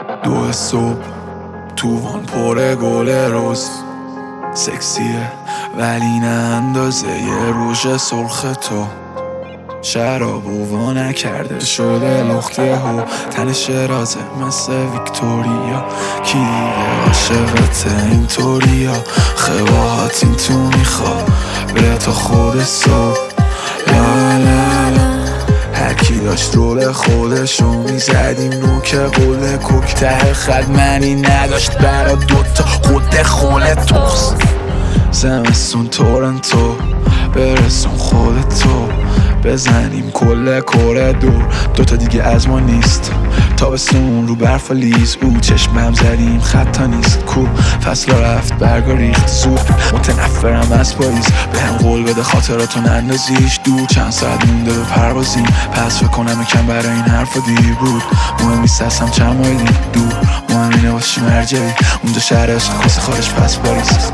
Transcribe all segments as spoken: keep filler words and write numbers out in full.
دو صبح توان پر گل روز، سکسیه ولی نه اندازه یه روژ سرخ تو. شراب و نکرده شده لخته هو، تنش رازه مثل ویکتوریا. کی دیگه عاشقته اینطوریا، خواهات این تو میخوا بره تا خود صبح. لا لا لا هرکی داشت رول خودشو میزدیم نوک قول کوک، ته خد منی نداشت برا دوتا خود خول توست. زمستون تورنتو برسون خودتو، بزنیم کل کره دور، دوتا دیگه از ما نیست. تابستون رو برف و لیز، او چشمم زدیم خطا نیست. کو فصلا رفت برگا ریخت زود، متنفرم از پاییز. به هم قول بده خاطراتو نندازیش دور، چند ساعت مونده به پروازیم. پس فکر کنم یکم برای این حرفا دیر بود. مهم نیست هستم چند مایلی دور، مهم اینه واسه مرجعی اونجا شهر عشق کسی خارج پس پاریس.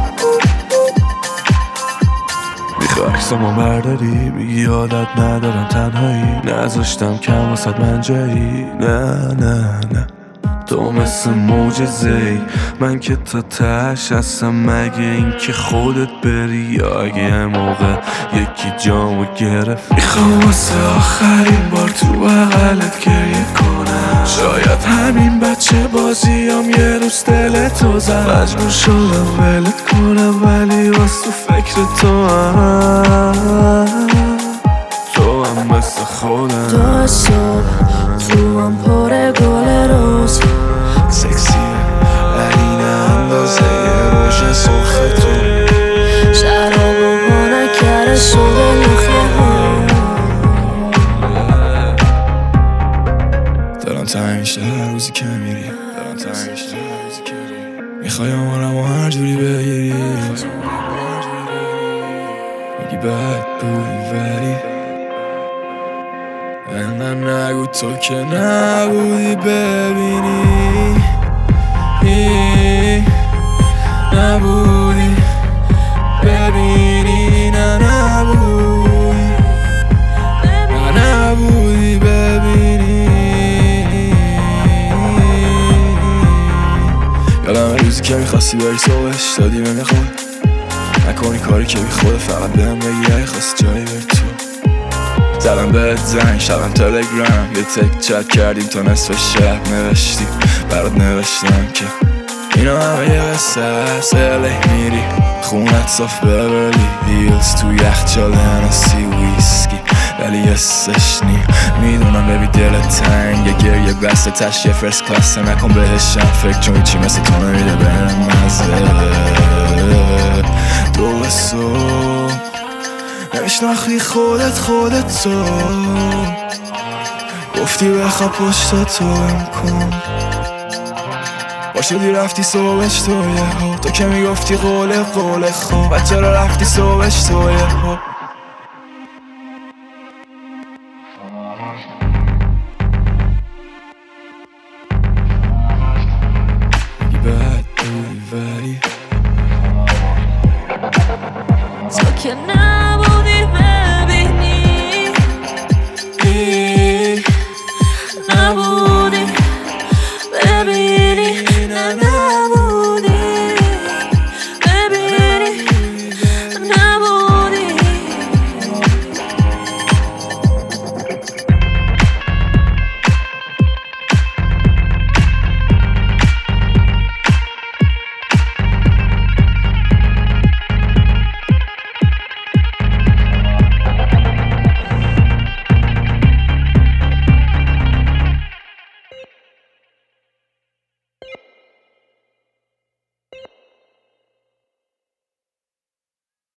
عکسامو برداری میگی عادت ندارم تنهایی، نذاشتم کم واسد من جایی. نه نه نه تو مثل معجزه‌ای، من که تا تهش هستم. مگه این که خودت بری یا اگه موقع یکی جامو گرفت. میخوام واسه آخرین بار تو بغلت گریه کنم، شاید همین بچه بازیام یه روز دلتو زد. مجبور شدم ولت کنم ولی واس تو فکر تو هم، تو هم مثل خودم. دو صبح تو هم پر گل روز، سکسیه ولی نه اندازه یه روژ سرخ تو. شراب و نکرده شده لخته ها، دارم تنگ میشه هر روزی که میری، دارم تنگ میشه هر روزی که میری. میخوای آمارمو هر جوری بگیری، میگی بد بودی ولی من نگو تو که نبودی. ببینی نبودی، ببینی نه نبودی، نه نبودی ببینی. یادم روزی که میخواستی بری صبحش دادی به میخواد، نکنی کاری که بی خود، فقط بهم بگی اگه خواستی جایی بری تو. زدم بهت زنگ شبم تلگرام، یه تک چت کردیم تا نصف شب نوشتی برات نوشتم که اینا همه یه قصه هست. الی میری خونت صاف ببرلی هیلز، تو یخچال هنسی ویسکی ولی حسش نی. میدونم ببی دلت تنگه، گریه بسته تش یه فرست کلاس نکن بهشم فکر، چون چی مثل تو نمیده بهم مزه. دو صبح نمیشناختی خودت خودت تو، گفتی بخواب پشت تو ام کن. باشدی رفتی صبحش تو یه ها، تو که میگفتی قول قول خوب، بچه را رفتی صبحش تو یه ها. میگی بد بودی ولی تو که نبودی ببینی، نبودی